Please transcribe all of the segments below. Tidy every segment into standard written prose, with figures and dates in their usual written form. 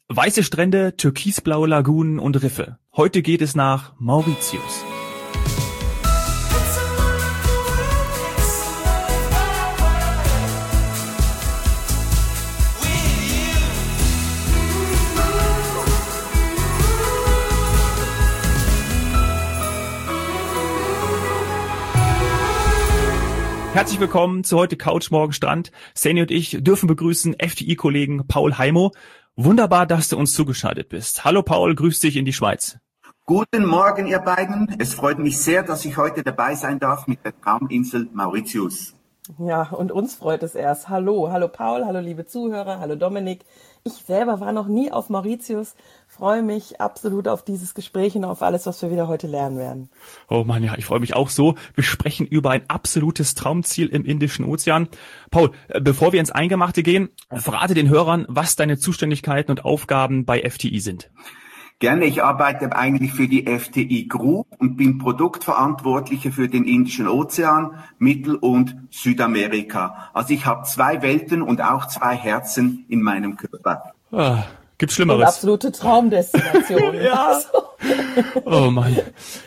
Weiße Strände, türkisblaue Lagunen und Riffe. Heute geht es nach Mauritius. Herzlich willkommen zu heute Couch Morgen Strand. Sani und ich dürfen begrüßen FDI-Kollegen Paul Heimo. Wunderbar, dass du uns zugeschaltet bist. Hallo Paul, grüß dich in die Schweiz. Guten Morgen, ihr beiden. Es freut mich sehr, dass ich heute dabei sein darf mit der Trauminsel Mauritius. Ja, und uns freut es erst. Hallo Paul, hallo liebe Zuhörer, hallo Dominik. Ich selber war noch nie auf Mauritius, freue mich absolut auf dieses Gespräch und auf alles, was wir wieder heute lernen werden. Oh Mann, ja, ich freue mich auch so. Wir sprechen über ein absolutes Traumziel im Indischen Ozean. Paul, bevor wir ins Eingemachte gehen, verrate den Hörern, was deine Zuständigkeiten und Aufgaben bei FTI sind. Gerne, ich arbeite eigentlich für die FTI Group und bin Produktverantwortlicher für den Indischen Ozean, Mittel- und Südamerika. Also ich habe 2 Welten und auch 2 Herzen in meinem Körper. Gibt's Schlimmeres? Und absolute Traumdestination. Ja. Oh Mann.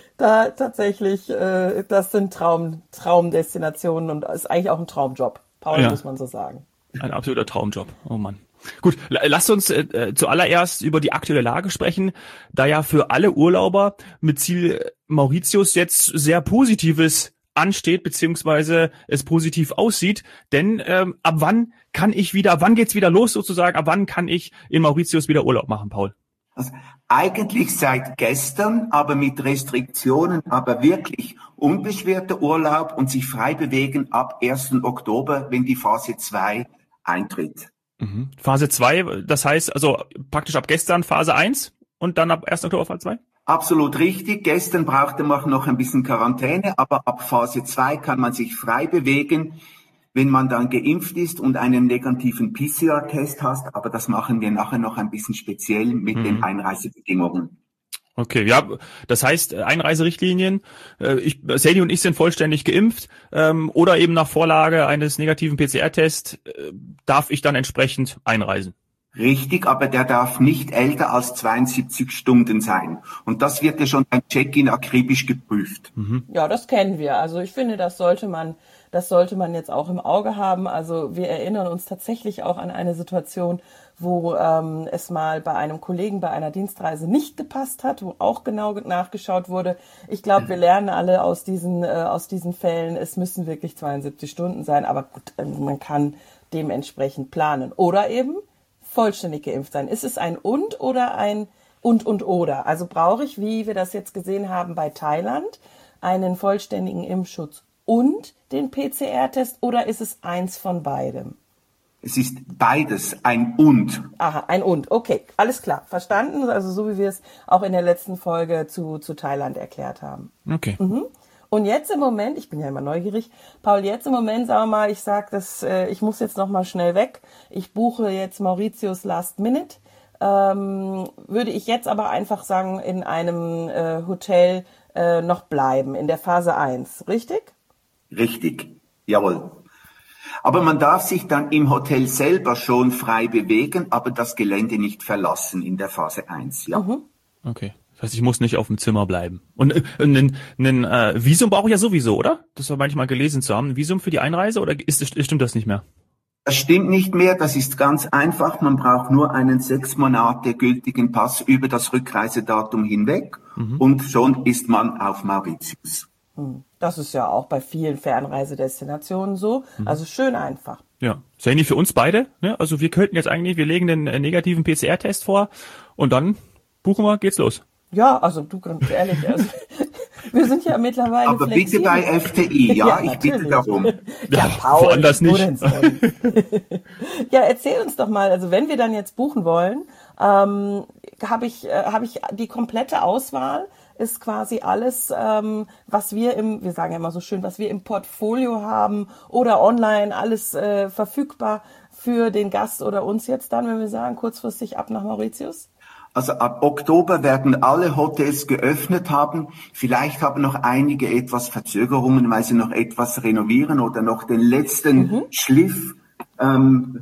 Da tatsächlich, das sind Traumdestinationen und ist eigentlich auch ein Traumjob. Paul, ja. Muss man so sagen. Ein absoluter Traumjob. Oh Mann. Gut, lasst uns zuallererst über die aktuelle Lage sprechen, da ja für alle Urlauber mit Ziel Mauritius jetzt sehr Positives ansteht, beziehungsweise es positiv aussieht. Denn ab wann geht's wieder los sozusagen, ab wann kann ich in Mauritius wieder Urlaub machen, Paul? Also eigentlich seit gestern, aber mit Restriktionen, aber wirklich unbeschwerter Urlaub und sich frei bewegen ab 1. Oktober, wenn die Phase 2 eintritt. Mhm. Phase 2, das heißt also praktisch ab gestern Phase 1 und dann ab 1. Oktober Phase 2? Absolut richtig. Gestern brauchte man noch ein bisschen Quarantäne, aber ab Phase 2 kann man sich frei bewegen, wenn man dann geimpft ist und einen negativen PCR-Test hat. Aber das machen wir nachher noch ein bisschen speziell mit den Einreisebedingungen. Okay, ja, das heißt Einreiserichtlinien. Sani und ich sind vollständig geimpft oder eben nach Vorlage eines negativen PCR-Tests darf ich dann entsprechend einreisen. Richtig, aber der darf nicht älter als 72 Stunden sein. Und das wird ja schon beim Check-in akribisch geprüft. Ja, das kennen wir. Also ich finde, das sollte man jetzt auch im Auge haben. Also wir erinnern uns tatsächlich auch an eine Situation, wo es mal bei einem Kollegen bei einer Dienstreise nicht gepasst hat, wo auch genau nachgeschaut wurde. Ich glaube, wir lernen alle aus diesen Fällen, es müssen wirklich 72 Stunden sein, aber gut, man kann dementsprechend planen. Oder eben vollständig geimpft sein. Ist es ein und oder ein und/oder? Also brauche ich, wie wir das jetzt gesehen haben bei Thailand, einen vollständigen Impfschutz und den PCR-Test oder ist es eins von beidem? Es ist beides, ein und. Aha, ein und. Okay, alles klar, verstanden. Also so wie wir es auch in der letzten Folge zu Thailand erklärt haben. Okay. Und jetzt im Moment, ich bin ja immer neugierig, Paul, jetzt im Moment, sag mal, ich muss jetzt noch mal schnell weg. Ich buche jetzt Mauritius Last Minute. Würde ich jetzt aber einfach sagen, in einem Hotel noch bleiben, in der Phase 1, richtig? Richtig, jawohl. Aber man darf sich dann im Hotel selber schon frei bewegen, aber das Gelände nicht verlassen in der Phase 1, ja. Okay. Das heißt, ich muss nicht auf dem Zimmer bleiben. Und ein Visum brauche ich ja sowieso, oder? Das war manchmal gelesen zu haben. Ein Visum für die Einreise oder stimmt das nicht mehr? Das stimmt nicht mehr. Das ist ganz einfach. Man braucht nur einen 6 Monate gültigen Pass über das Rückreisedatum hinweg und schon ist man auf Mauritius. Das ist ja auch bei vielen Fernreisedestinationen so. Also schön einfach. Ja, Sani, für uns beide. Ne? Also wir legen den negativen PCR-Test vor und dann buchen wir, geht's los. Ja, also du, ganz ehrlich, also, wir sind ja mittlerweile aber flexibel. Bitte bei FTI, ja, ich bitte darum. Ja, Paul, woanders nicht. Ja, erzähl uns doch mal, also wenn wir dann jetzt buchen wollen, habe ich die komplette Auswahl, ist quasi alles, was wir sagen ja immer so schön, was wir im Portfolio haben oder online, alles verfügbar für den Gast oder uns jetzt dann, wenn wir sagen, kurzfristig ab nach Mauritius? Also ab Oktober werden alle Hotels geöffnet haben. Vielleicht haben noch einige etwas Verzögerungen, weil sie noch etwas renovieren oder noch den letzten Schliff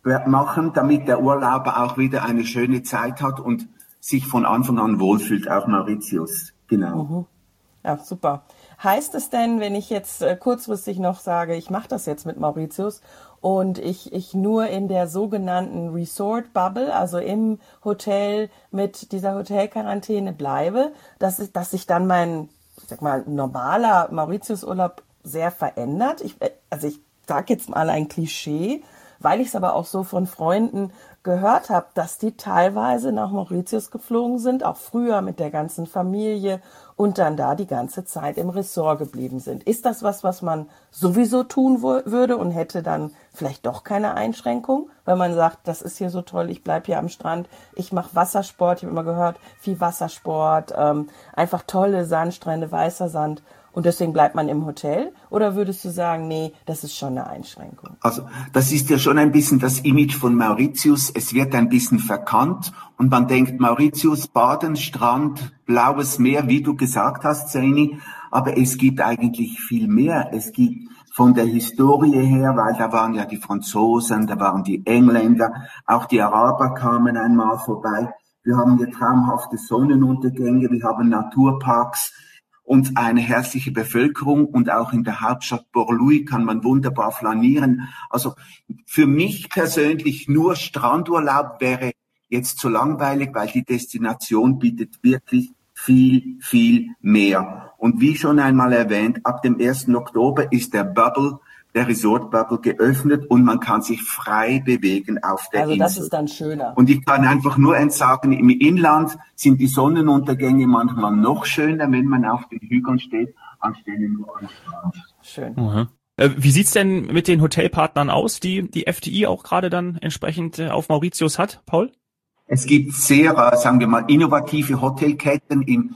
machen, damit der Urlauber auch wieder eine schöne Zeit hat und sich von Anfang an wohlfühlt, auch Mauritius. Genau. Mhm. Ja, super. Heißt es denn, wenn ich jetzt kurzfristig noch sage, ich mache das jetzt mit Mauritius und ich nur in der sogenannten Resort Bubble, also im Hotel mit dieser Hotelquarantäne bleibe, dass sich dann mein, ich sag mal, normaler Mauritiusurlaub sehr verändert? Ich sage jetzt mal ein Klischee, weil ich es aber auch so von Freunden gehört habe, dass die teilweise nach Mauritius geflogen sind, auch früher mit der ganzen Familie und dann da die ganze Zeit im Ressort geblieben sind. Ist das was man sowieso tun würde und hätte dann vielleicht doch keine Einschränkung, weil man sagt, das ist hier so toll, ich bleibe hier am Strand, ich mache Wassersport, ich habe immer gehört, viel Wassersport, einfach tolle Sandstrände, weißer Sand. Und deswegen bleibt man im Hotel? Oder würdest du sagen, nee, das ist schon eine Einschränkung? Also das ist ja schon ein bisschen das Image von Mauritius. Es wird ein bisschen verkannt und man denkt Mauritius, Baden, Strand, blaues Meer, wie du gesagt hast, Zeini. Aber es gibt eigentlich viel mehr. Es gibt von der Historie her, weil da waren ja die Franzosen, da waren die Engländer, auch die Araber kamen einmal vorbei. Wir haben hier traumhafte Sonnenuntergänge, wir haben Naturparks und eine herzliche Bevölkerung und auch in der Hauptstadt Port-Louis kann man wunderbar flanieren. Also für mich persönlich nur Strandurlaub wäre jetzt zu langweilig, weil die Destination bietet wirklich viel, viel mehr. Und wie schon einmal erwähnt, ab dem 1. Oktober ist der Resort Bubble geöffnet und man kann sich frei bewegen auf der Insel. Also das ist dann schöner. Und ich kann einfach nur sagen, im Inland sind die Sonnenuntergänge manchmal noch schöner, wenn man auf den Hügeln steht, anstelle nur am Strand. Schön. Mhm. Wie sieht's denn mit den Hotelpartnern aus, die FDI auch gerade dann entsprechend auf Mauritius hat, Paul? Es gibt sehr, sagen wir mal, innovative Hotelketten im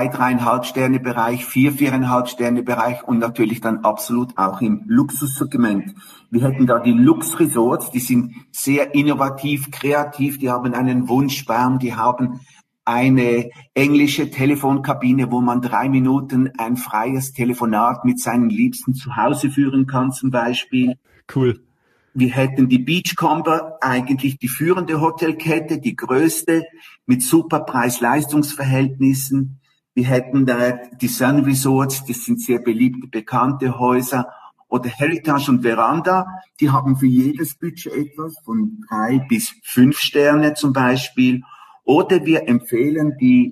3,5 Sterne Bereich, 4,5 Sterne Bereich und natürlich dann absolut auch im Luxussegment. Wir hätten da die Lux Resorts, die sind sehr innovativ, kreativ, die haben einen Wunschbaum, die haben eine englische Telefonkabine, wo man 3 Minuten ein freies Telefonat mit seinen Liebsten zu Hause führen kann zum Beispiel. Cool. Wir hätten die Beachcomber, eigentlich die führende Hotelkette, die größte, mit super Preis-Leistungs-Verhältnissen. Wir hätten da die Sun Resorts, das sind sehr beliebte, bekannte Häuser. Oder Heritage und Veranda, die haben für jedes Budget etwas, von 3 bis 5 Sterne zum Beispiel. Oder wir empfehlen die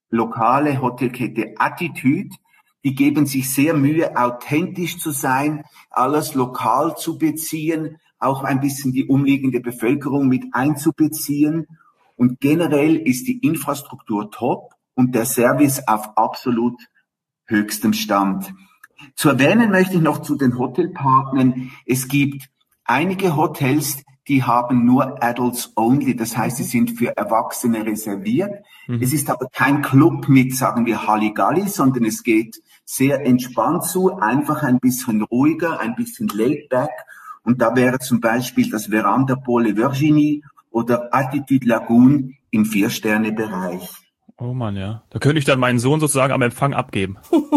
lokale Hotelkette Attitude. Die geben sich sehr Mühe, authentisch zu sein, alles lokal zu beziehen, auch ein bisschen die umliegende Bevölkerung mit einzubeziehen. Und generell ist die Infrastruktur top und der Service auf absolut höchstem Stand. Zu erwähnen möchte ich noch zu den Hotelpartnern, es gibt einige Hotels, die haben nur Adults only, das heißt, sie sind für Erwachsene reserviert. Es ist aber kein Club mit, sagen wir, Halligalli, sondern es geht sehr entspannt zu, einfach ein bisschen ruhiger, ein bisschen laid back. Und da wäre zum Beispiel das Veranda Pole Virginie oder Attitude Lagoon im 4-Sterne-Bereich. Oh Mann, ja. Da könnte ich dann meinen Sohn sozusagen am Empfang abgeben.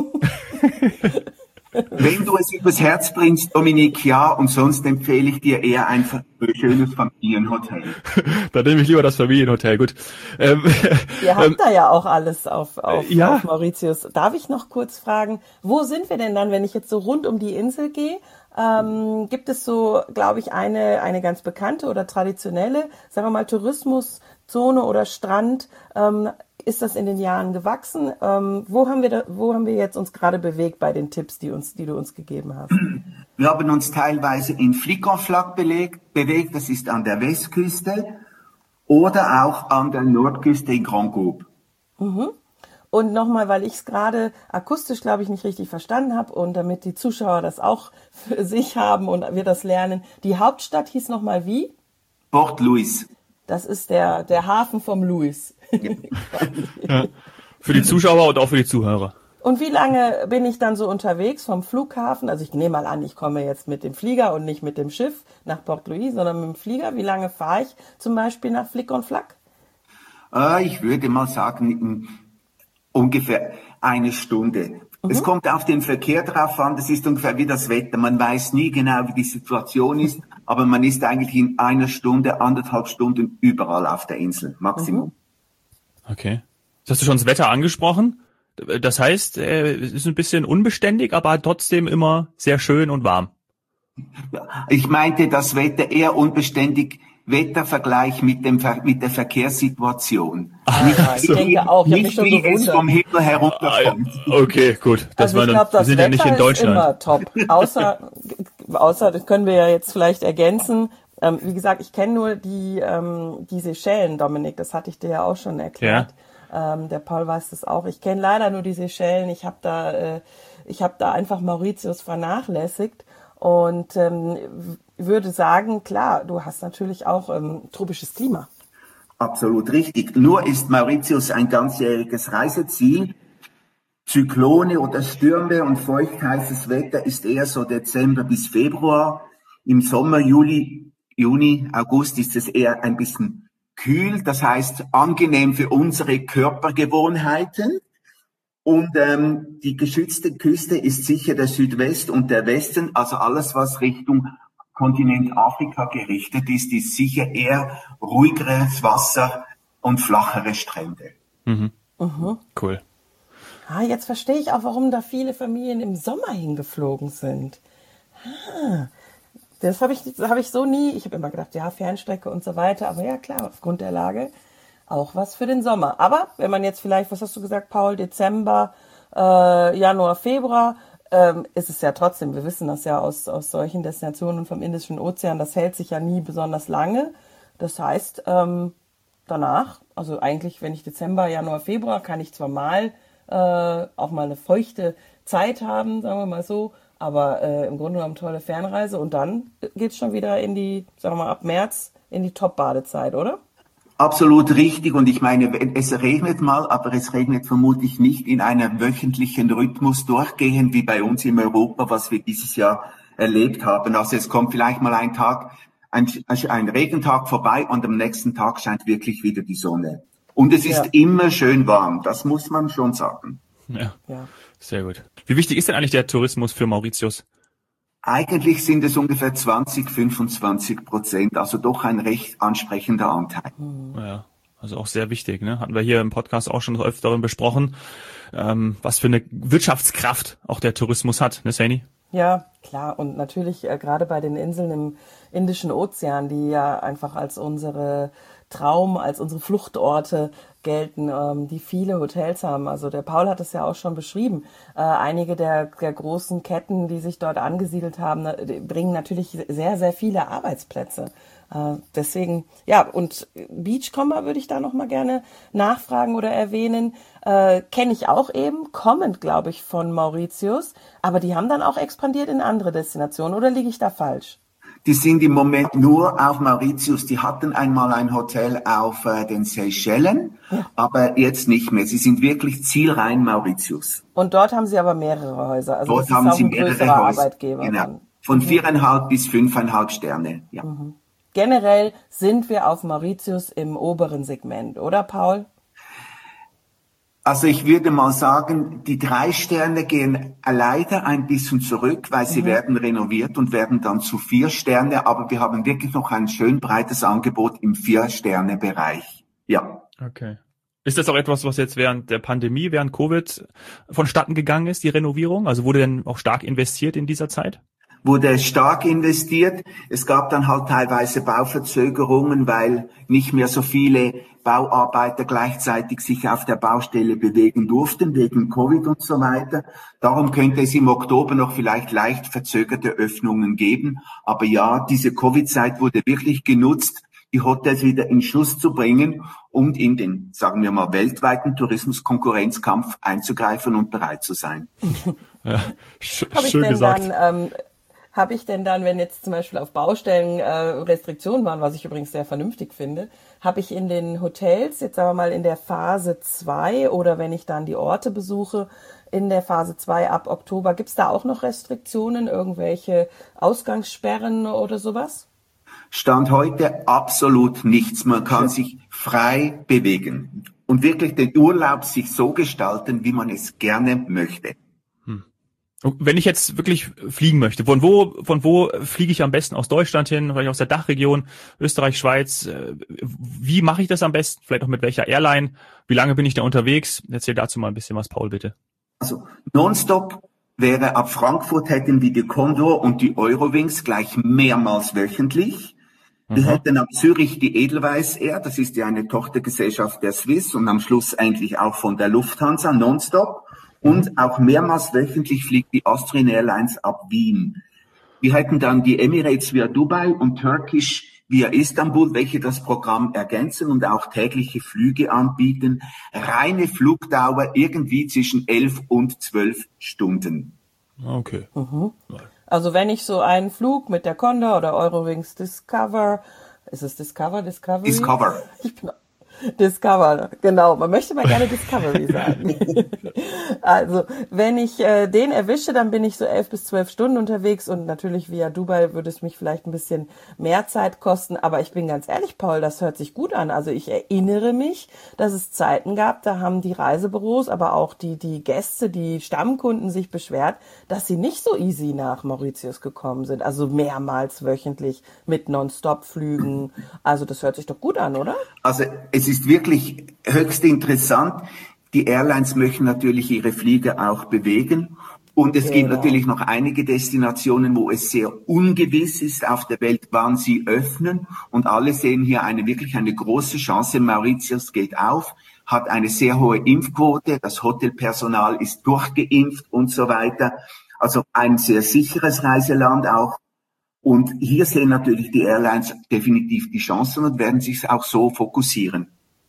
Wenn du es übers Herz bringst, Dominik, ja, und sonst empfehle ich dir eher einfach ein schönes Familienhotel. Dann nehme ich lieber das Familienhotel, gut. Ihr habt da ja auch alles auf Mauritius. Darf ich noch kurz fragen, wo sind wir denn dann, wenn ich jetzt so rund um die Insel gehe? Gibt es so, glaube ich, eine ganz bekannte oder traditionelle, sagen wir mal, Tourismuszone oder Strand? Ist das in den Jahren gewachsen? Wo haben wir jetzt uns gerade bewegt bei den Tipps, die du uns gegeben hast? Wir haben uns teilweise in Flic-en-Flac bewegt, das ist an der Westküste, oder auch an der Nordküste in Grand Coupe. Mhm. Und nochmal, weil ich es gerade akustisch, glaube ich, nicht richtig verstanden habe und damit die Zuschauer das auch für sich haben und wir das lernen. Die Hauptstadt hieß nochmal wie? Port Louis. Das ist der Hafen vom Louis. Ja. Für die Zuschauer und auch für die Zuhörer. Und wie lange bin ich dann so unterwegs vom Flughafen? Also ich nehme mal an, ich komme jetzt mit dem Flieger und nicht mit dem Schiff nach Port Louis, sondern mit dem Flieger. Wie lange fahre ich zum Beispiel nach Flic-en-Flac? Ich würde mal sagen, ungefähr 1 Stunde. Es kommt auf den Verkehr drauf an, das ist ungefähr wie das Wetter. Man weiß nie genau, wie die Situation ist, aber man ist eigentlich in einer Stunde, 1,5 Stunden überall auf der Insel, Maximum. Okay. Jetzt hast du schon das Wetter angesprochen. Das heißt, es ist ein bisschen unbeständig, aber trotzdem immer sehr schön und warm. Ich meinte das Wetter eher unbeständig, Wettervergleich mit der Verkehrssituation. Ich denke auch, ich habe mich schon wie es vom gewundert. Himmel herunterkommt. Okay, gut. Also ich glaube, das wir sind Wetter ja nicht in ist Deutschland. immer top. Außer, das können wir ja jetzt vielleicht ergänzen. Wie gesagt, ich kenne nur die Seychellen, Dominik, das hatte ich dir ja auch schon erklärt. Ja. Der Paul weiß das auch. Ich kenne leider nur die Seychellen. Ich habe da einfach Mauritius vernachlässigt. Und würde sagen, klar, du hast natürlich auch tropisches Klima. Absolut richtig. Nur ist Mauritius ein ganzjähriges Reiseziel. Zyklone oder Stürme und feuchtheißes Wetter ist eher so Dezember bis Februar. Im Sommer, Juni, August ist es eher ein bisschen kühl. Das heißt, angenehm für unsere Körpergewohnheiten. Und die geschützte Küste ist sicher der Südwest und der Westen, also alles, was Richtung Kontinent Afrika gerichtet ist sicher eher ruhigeres Wasser und flachere Strände. Mhm. Cool. Jetzt verstehe ich auch, warum da viele Familien im Sommer hingeflogen sind. Das habe ich so nie, ich habe immer gedacht, ja, Fernstrecke und so weiter, aber ja klar, aufgrund der Lage auch was für den Sommer. Aber wenn man jetzt vielleicht, was hast du gesagt, Paul, Dezember, Januar, Februar, ist es ja trotzdem, wir wissen das ja aus solchen Destinationen vom Indischen Ozean, das hält sich ja nie besonders lange. Das heißt, danach, also eigentlich, wenn ich Dezember, Januar, Februar, kann ich zwar mal auch mal eine feuchte Zeit haben, sagen wir mal so, aber im Grunde genommen tolle Fernreise und dann geht's schon wieder in die, sagen wir mal, ab März in die Top-Badezeit, oder? Absolut richtig. Und ich meine, es regnet mal, aber es regnet vermutlich nicht in einem wöchentlichen Rhythmus durchgehend wie bei uns in Europa, was wir dieses Jahr erlebt haben. Also es kommt vielleicht mal ein Regentag vorbei und am nächsten Tag scheint wirklich wieder die Sonne. Und es ist immer schön warm, das muss man schon sagen. Ja, sehr gut. Wie wichtig ist denn eigentlich der Tourismus für Mauritius? Eigentlich sind es ungefähr 20-25%, also doch ein recht ansprechender Anteil. Ja, also auch sehr wichtig, ne? Hatten wir hier im Podcast auch schon öfter besprochen, was für eine Wirtschaftskraft auch der Tourismus hat, ne, Saini? Ja, klar. Und natürlich gerade bei den Inseln im Indischen Ozean, die ja einfach als unsere Fluchtorte gelten, die viele Hotels haben. Also der Paul hat es ja auch schon beschrieben. Einige der großen Ketten, die sich dort angesiedelt haben, bringen natürlich sehr, sehr viele Arbeitsplätze. Deswegen, ja, und Beachcomber würde ich da nochmal gerne nachfragen oder erwähnen. Kenne ich auch eben, kommend, glaube ich, von Mauritius. Aber die haben dann auch expandiert in andere Destinationen. Oder liege ich da falsch? Die sind im Moment nur auf Mauritius. Die hatten einmal ein Hotel auf den Seychellen, aber jetzt nicht mehr. Sie sind wirklich zielrein Mauritius. Und dort haben sie aber mehrere Häuser. Also dort das ist haben auch sie ein mehrere größerer Häuser. Arbeitgeber. Genau. Von 4,5 bis 5,5 Sterne. Ja. Generell sind wir auf Mauritius im oberen Segment, oder Paul? Also ich würde mal sagen, die 3 Sterne gehen leider ein bisschen zurück, weil sie werden renoviert und werden dann zu 4 Sterne. Aber wir haben wirklich noch ein schön breites Angebot im 4-Sterne-Bereich. Ja. Okay. Ist das auch etwas, was jetzt während der Pandemie, während Covid vonstatten gegangen ist, die Renovierung? Also wurde denn auch stark investiert in dieser Zeit? Wurde stark investiert. Es gab dann halt teilweise Bauverzögerungen, weil nicht mehr so viele Bauarbeiter gleichzeitig sich auf der Baustelle bewegen durften, wegen Covid und so weiter. Darum könnte es im Oktober noch vielleicht leicht verzögerte Öffnungen geben. Aber ja, diese Covid-Zeit wurde wirklich genutzt, die Hotels wieder in Schuss zu bringen und in den, sagen wir mal, weltweiten Tourismuskonkurrenzkampf einzugreifen und bereit zu sein. Ja, schön gesagt. Habe ich denn dann, wenn jetzt zum Beispiel auf Baustellen Restriktionen waren, was ich übrigens sehr vernünftig finde, habe ich in den Hotels, jetzt sagen wir mal in der Phase 2 oder wenn ich dann die Orte besuche, in der Phase 2 ab Oktober, gibt's da auch noch Restriktionen, irgendwelche Ausgangssperren oder sowas? Stand heute absolut nichts. Man kann sich frei bewegen und wirklich den Urlaub sich so gestalten, wie man es gerne möchte. Wenn ich jetzt wirklich fliegen möchte, von wo fliege ich am besten aus Deutschland hin, vielleicht aus der Dachregion, Österreich, Schweiz? Wie mache ich das am besten? Vielleicht auch mit welcher Airline? Wie lange bin ich da unterwegs? Erzähl dazu mal ein bisschen was, Paul, bitte. Also Nonstop wäre ab Frankfurt hätten wir die Condor und die Eurowings gleich mehrmals wöchentlich. Wir hätten ab Zürich die Edelweiss Air, das ist ja eine Tochtergesellschaft der Swiss und am Schluss eigentlich auch von der Lufthansa, Nonstop. Und auch mehrmals wöchentlich fliegt die Austrian Airlines ab Wien. Wir hätten dann die Emirates via Dubai und Turkish via Istanbul, welche das Programm ergänzen und auch tägliche Flüge anbieten. Reine Flugdauer irgendwie zwischen 11 und 12 Stunden. Okay. Also wenn ich so einen Flug mit der Condor oder Eurowings Discover, ist es Discovery? Discover. Ich bin Discover, genau. Man möchte mal gerne Discovery sagen. Also, wenn ich den erwische, dann bin ich so 11 bis 12 Stunden unterwegs und natürlich via Dubai würde es mich vielleicht ein bisschen mehr Zeit kosten. Aber ich bin ganz ehrlich, Paul, das hört sich gut an. Also ich erinnere mich, dass es Zeiten gab, da haben die Reisebüros, aber auch die Gäste, die Stammkunden sich beschwert, dass sie nicht so easy nach Mauritius gekommen sind. Also mehrmals wöchentlich mit Non-Stop-Flügen. Also das hört sich doch gut an, oder? Also es ist wirklich höchst interessant. Die Airlines möchten natürlich ihre Flieger auch bewegen. Und es gibt natürlich noch einige Destinationen, wo es sehr ungewiss ist auf der Welt, wann sie öffnen. Und alle sehen hier wirklich eine große Chance. Mauritius geht auf, hat eine sehr hohe Impfquote. Das Hotelpersonal ist durchgeimpft und so weiter. Also ein sehr sicheres Reiseland auch. Und hier sehen natürlich die Airlines definitiv die Chancen und werden sich auch so fokussieren.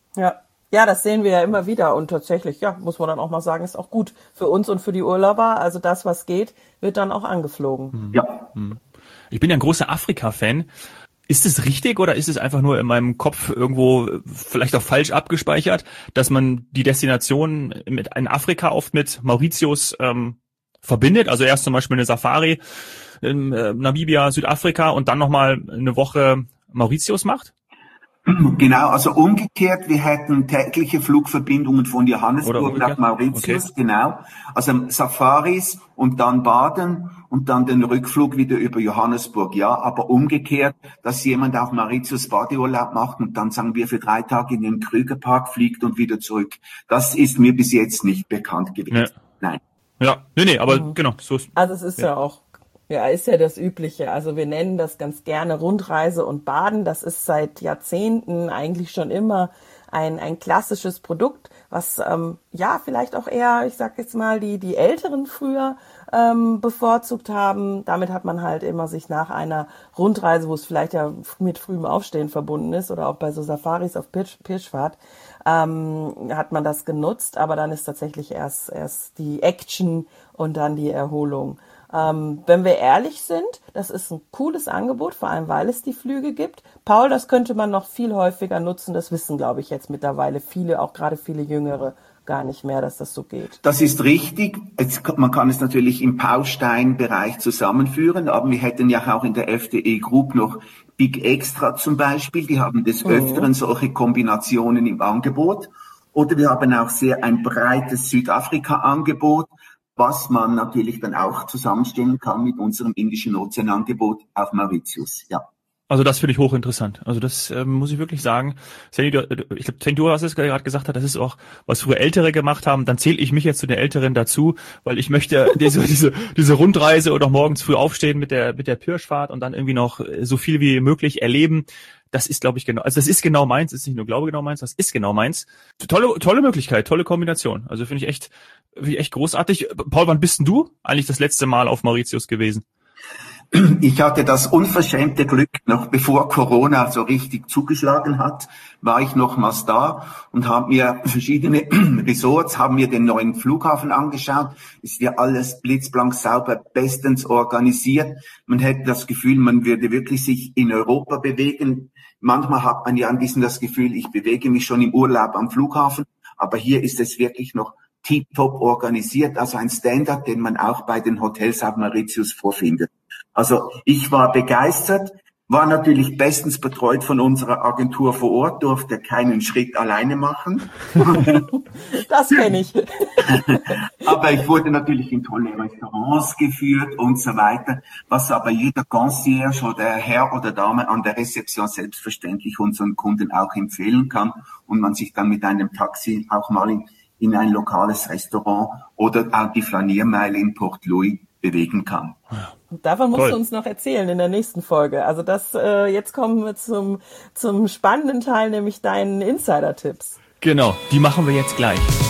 Ja, das sehen wir ja immer wieder und tatsächlich, ja, muss man dann auch mal sagen, ist auch gut für uns und für die Urlauber. Also das, was geht, wird dann auch angeflogen. Ja. Ich bin ja ein großer Afrika-Fan. Ist es richtig oder ist es einfach nur in meinem Kopf irgendwo vielleicht auch falsch abgespeichert, dass man die Destination in Afrika oft mit Mauritius verbindet? Also erst zum Beispiel eine Safari in Namibia, Südafrika und dann nochmal eine Woche Mauritius macht? Genau, also umgekehrt, wir hätten tägliche Flugverbindungen von Johannesburg nach Mauritius, okay. Genau. Also Safaris und dann Baden und dann den Rückflug wieder über Johannesburg, ja. Aber umgekehrt, dass jemand auf Mauritius Badeurlaub macht und dann, sagen wir, für 3 Tage in den Krügerpark fliegt und wieder zurück. Das ist mir bis jetzt nicht bekannt gewesen. Nee. Nein. Ja, nee, aber genau, so ist. Also es ist ja auch. Ja, ist ja das Übliche. Also wir nennen das ganz gerne Rundreise und Baden. Das ist seit Jahrzehnten eigentlich schon immer ein klassisches Produkt, was ja vielleicht auch eher, ich sag jetzt mal, die Älteren früher bevorzugt haben. Damit hat man halt immer sich nach einer Rundreise, wo es vielleicht ja mit frühem Aufstehen verbunden ist oder auch bei so Safaris auf Pirschfahrt, hat man das genutzt. Aber dann ist tatsächlich erst die Action und dann die Erholung. Wenn wir ehrlich sind, das ist ein cooles Angebot, vor allem weil es die Flüge gibt. Paul, das könnte man noch viel häufiger nutzen. Das wissen, glaube ich, jetzt mittlerweile viele, auch gerade viele Jüngere, gar nicht mehr, dass das so geht. Das ist richtig. Man kann es natürlich im Paustein-Bereich zusammenführen, aber wir hätten ja auch in der FDE Group noch Big Extra zum Beispiel. Die haben des Öfteren solche Kombinationen im Angebot. Oder wir haben auch sehr ein breites Südafrika-Angebot, was man natürlich dann auch zusammenstellen kann mit unserem Indischen Ozeanangebot auf Mauritius, ja. Also das finde ich hochinteressant. Also das muss ich wirklich sagen. Ich glaube, Sandy, was es gerade gesagt hat, das ist auch, was früher Ältere gemacht haben. Dann zähle ich mich jetzt zu den Älteren dazu, weil ich möchte diese Rundreise oder morgens früh aufstehen mit der Pirschfahrt und dann irgendwie noch so viel wie möglich erleben. Das ist, glaube ich, genau, also das ist genau meins, ist nicht nur glaube genau meins, das ist genau meins. Tolle Möglichkeit, tolle Kombination. Also finde ich echt großartig. Paul, wann bist denn du eigentlich das letzte Mal auf Mauritius gewesen? Ich hatte das unverschämte Glück, noch bevor Corona so richtig zugeschlagen hat, war ich nochmals da und habe mir verschiedene Resorts, haben mir den neuen Flughafen angeschaut. Ist ja alles blitzblank sauber, bestens organisiert. Man hätte das Gefühl, man würde wirklich sich in Europa bewegen. Manchmal hat man ja ein bisschen das Gefühl, ich bewege mich schon im Urlaub am Flughafen, aber hier ist es wirklich noch tiptop organisiert, also ein Standard, den man auch bei den Hotels auf Mauritius vorfindet. Also ich war begeistert. War natürlich bestens betreut von unserer Agentur vor Ort, durfte keinen Schritt alleine machen. Das kenne ich. Aber ich wurde natürlich in tolle Restaurants geführt und so weiter, was aber jeder Concierge oder Herr oder Dame an der Rezeption selbstverständlich unseren Kunden auch empfehlen kann und man sich dann mit einem Taxi auch mal in ein lokales Restaurant oder auch die Flaniermeile in Port Louis bewegen kann. Davon musst du uns noch erzählen in der nächsten Folge. Also jetzt kommen wir zum spannenden Teil, nämlich deinen Insider-Tipps. Genau, die machen wir jetzt gleich.